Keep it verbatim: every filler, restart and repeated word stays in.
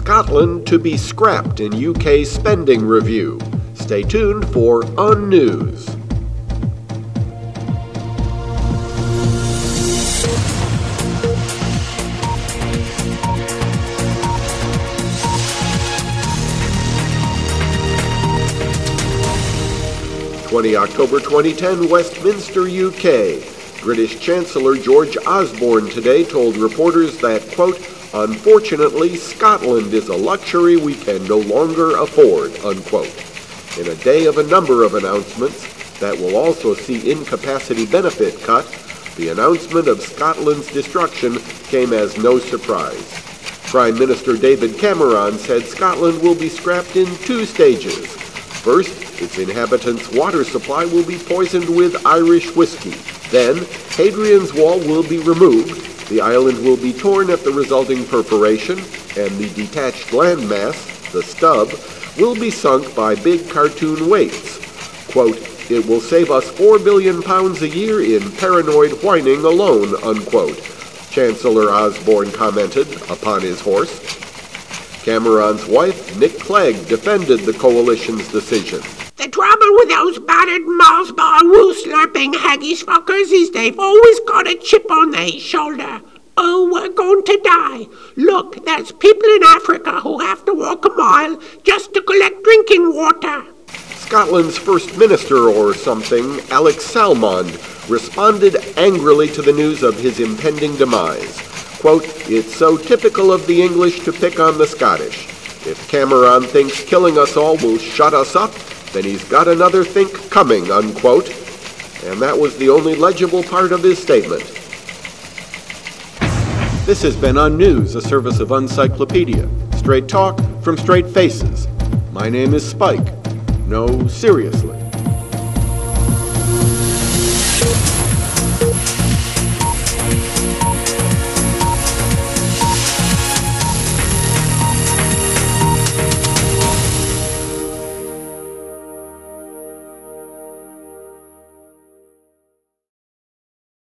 Scotland to be scrapped in U K spending review. Stay tuned for On News. the twentieth of October twenty ten, Westminster, U K. British Chancellor George Osborne today told reporters that, quote, "Unfortunately, Scotland is a luxury we can no longer afford," unquote. In a day of a number of announcements that will also see incapacity benefit cut, the announcement of Scotland's destruction came as no surprise. Prime Minister David Cameron said Scotland will be scrapped in two stages. First, its inhabitants' water supply will be poisoned with Irish whiskey. Then, Hadrian's Wall will be removed, the island will be torn at the resulting perforation, and the detached landmass, the stub, will be sunk by big cartoon weights. Quote, "It will save us four billion pounds a year in paranoid whining alone," unquote, Chancellor Osborne commented upon his horse. Cameron's wife, Nick Clegg, defended the coalition's decision. "The trouble with those battered Mars bar wool-slurping haggis fuckers is they've always got a chip on their shoulder. Oh, we're going to die. Look, there's people in Africa who have to walk a mile just to collect drinking water." Scotland's First Minister or something, Alex Salmond, responded angrily to the news of his impending demise. Quote, "It's so typical of the English to pick on the Scottish. If Cameron thinks killing us all will shut us up, then he's got another think coming," unquote. And that was the only legible part of his statement. This has been On News, a service of Uncyclopedia. Straight talk from straight faces. My name is Spike. No, seriously.